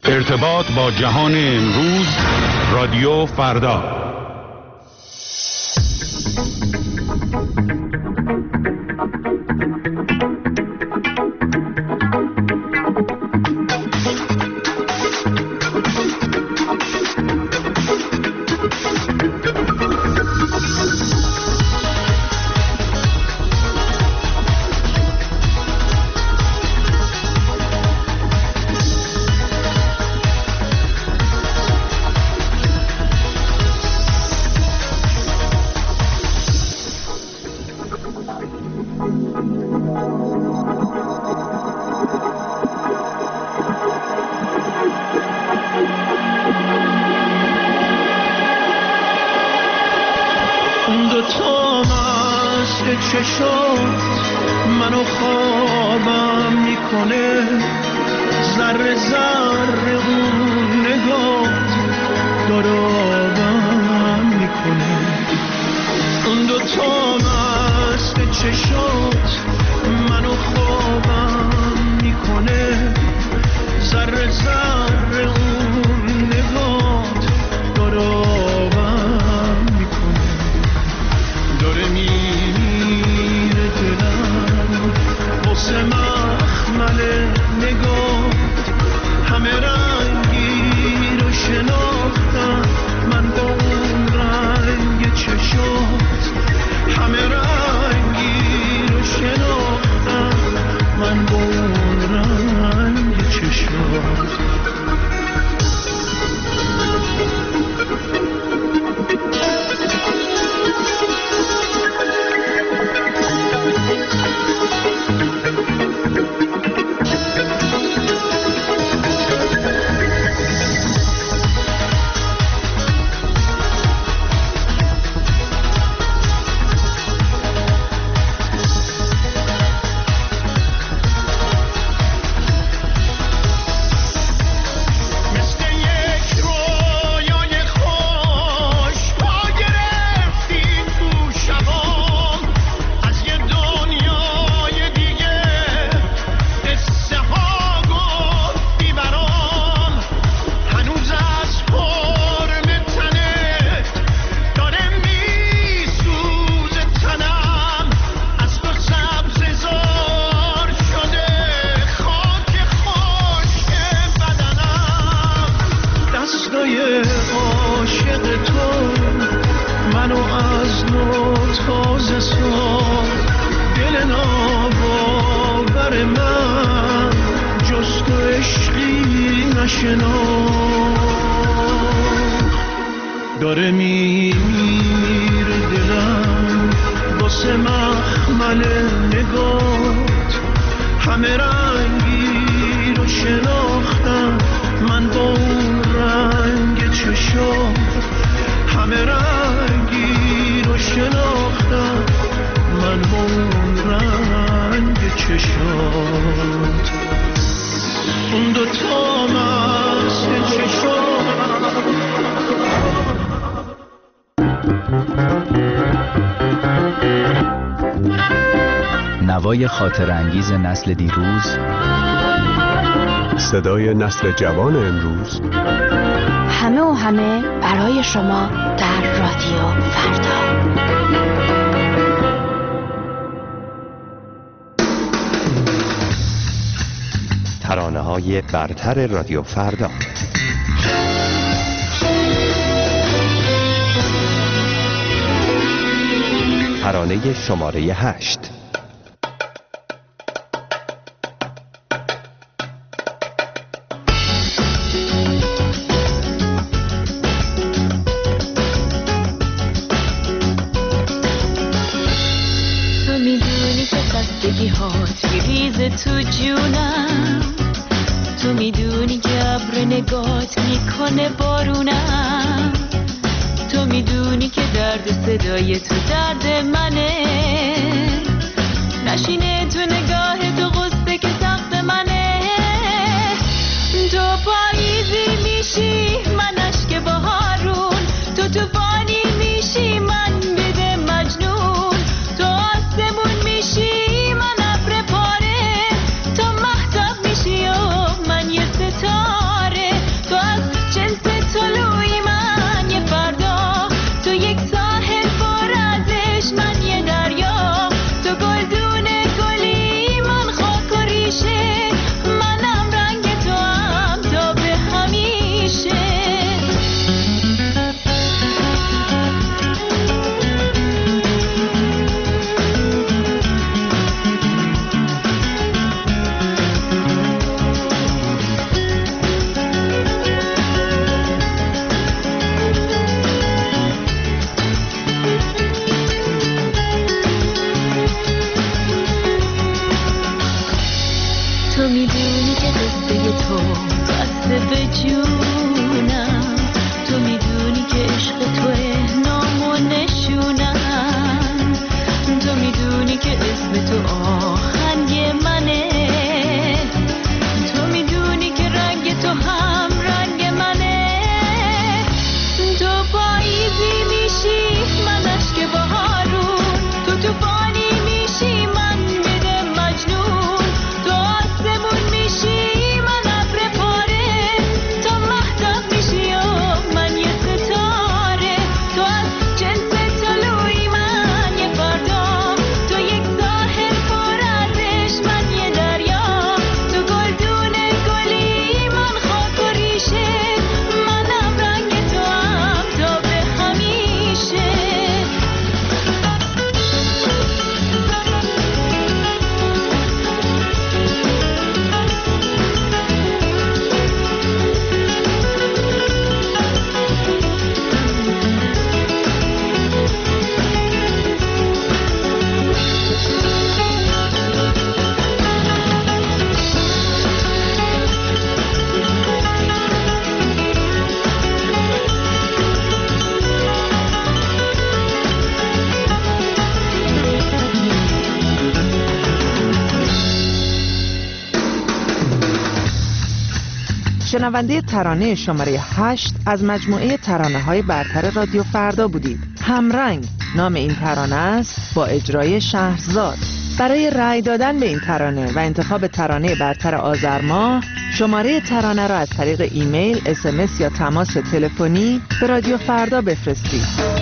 ارتباط با جهان امروز، رادیو فردا. منو خوابم میکنه، ذره ذره اون نگات داره آبم میکنه. اون دوتا مست چشات منو خوابم میکنه، ذره ذره اون نگات داره آبم میکنه. داره میره دلم واسه مخمل نگات، همه رنگی رو شناختم من با اون رنگ چشات، همه رنگی رو شناختم من با اون رنگ چشات. داره میره دلم واسه مخمل نگات، همه رنگی رو شناختم من با اون رنگ چشات، همه رنگی رو شناختم من با اون رنگ چشات. اون دوتا مست چشات نوای خاطرانگیز نسل دیروز، صدای نسل جوان امروز، همه و همه برای شما در رادیو فردا. ترانه‌های برتر رادیو فردا. ترانه شماره 8. تو میدونی که خستگی هات میریزه تو جونم، تو میدونی که ابر نگات میکنه بارونم، تو میدونی که درد صدای تو درد منه، نشینه تو نگاه تو غصه که سخت منه. تو پاییزی میشی من اشک بهارون، تو طوفانی میشی من بده مجنون، تو آسمون میشی من ابر پاره، تو مهتاب میشی و من یه ستاره، شنونده ترانه شماره 8 از مجموعه ترانه‌های برتر رادیو فردا بودید. همرنگ نام این ترانه است با اجرای شهرزاد. برای رأی دادن به این ترانه و انتخاب ترانه برتر آذر ماه، شماره ترانه را از طریق ایمیل، SMS یا تماس تلفنی به رادیو فردا بفرستید.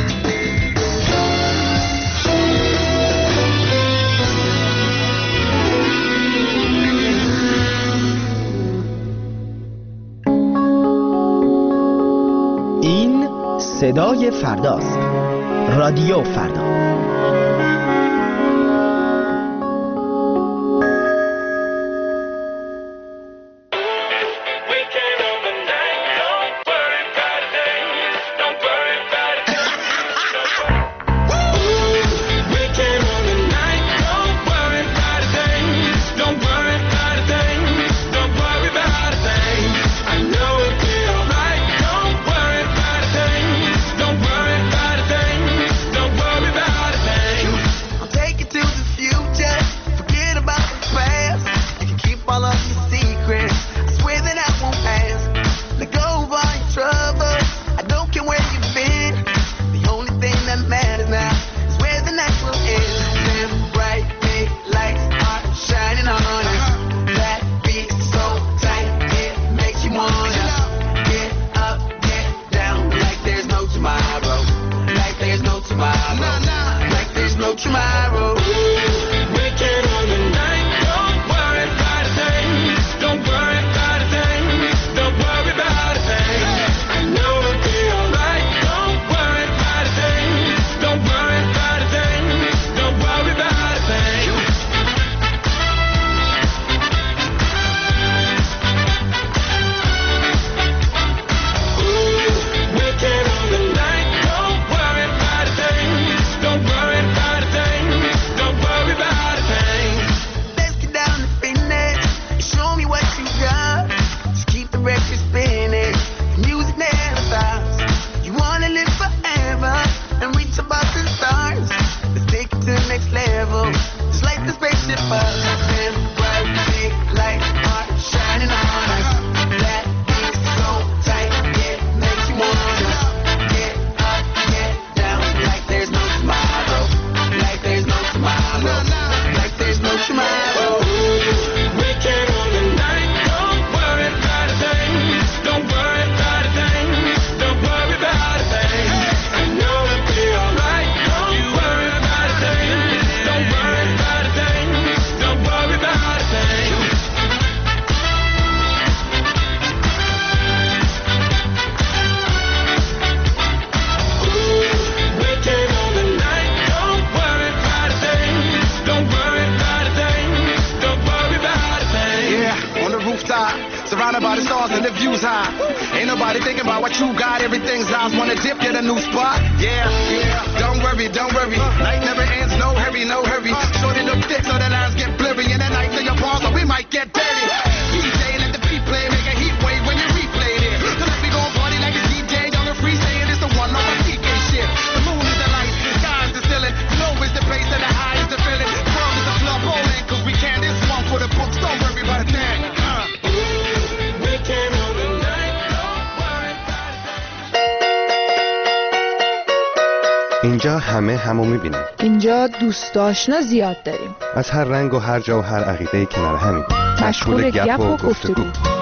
این صدای فرداست. رادیو فردا. اینجا همه همو میبینن. اینجا دوست آشنا زیاد داریم. از هر رنگ و هر جا و هر عقیده کنار همین. مشغول گپ و گفتگو.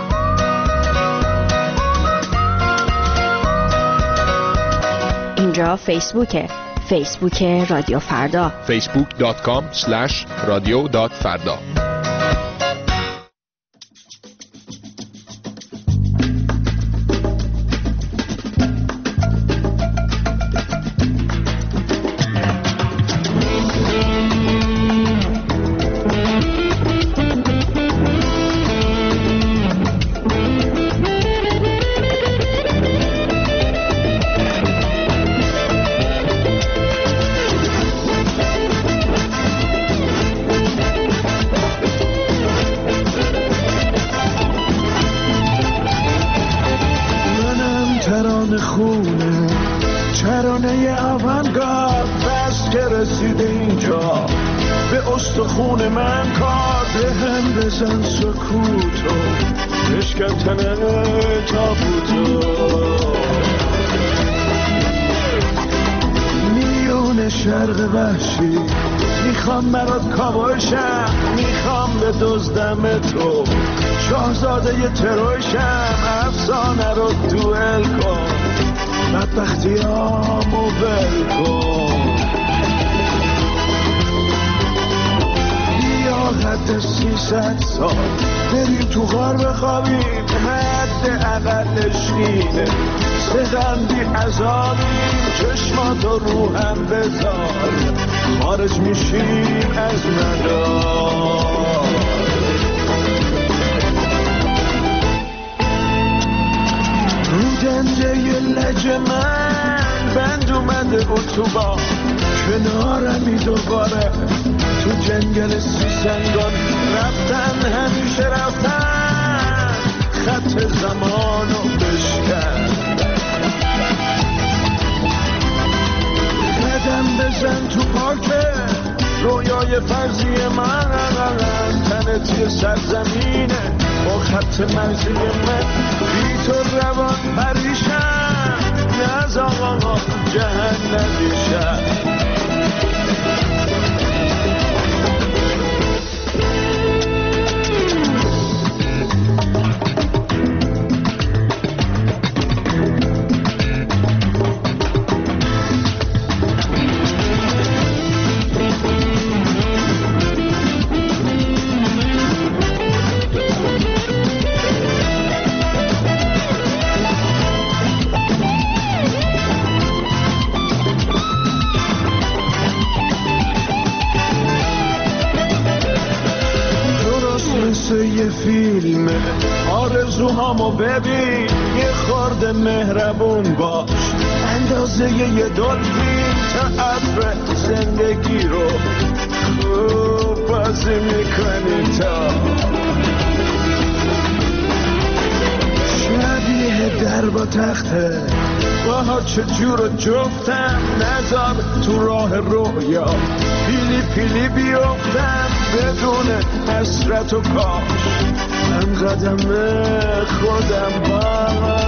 اینجا فیسبوک رادیو فردا. facebook.com/radio.farda. بشکن تابوتو میون شرق وحشی میخوام برات کابوشم میخوام به دزدم تو شاهزاده ی تروشم افسانه رو دوئل کن بدبختیامو ول کن یا حد 300 سال بریم تو غار بخوابیم حد اقلش اینه سدن بی عذابیم چشماتو رو هم بذار خارج میشیم از مدار رو دنده ی لج من بند اومده اتوبان کنارمی دوباره تو جنگل سیسنگان رفتن همیشه رفتن خط زمانو بشکن قدم بزن تو پارک رویای فرضی من تنت یه سرزمینه با خط مرزی من بی تو روان پریشم نه از آقا جهنمیشم یه فیلمه آرزوهامو ببین یه خورده مهربون باش اندازه یه دلفین تا عطر زندگی رو خوب بازی میکنی تا شبیه در با تخته باها چجور جفتم نذار تو راه رویا پیلی پیلی بیفتم بدون حسرت و کاش من قدم خودم با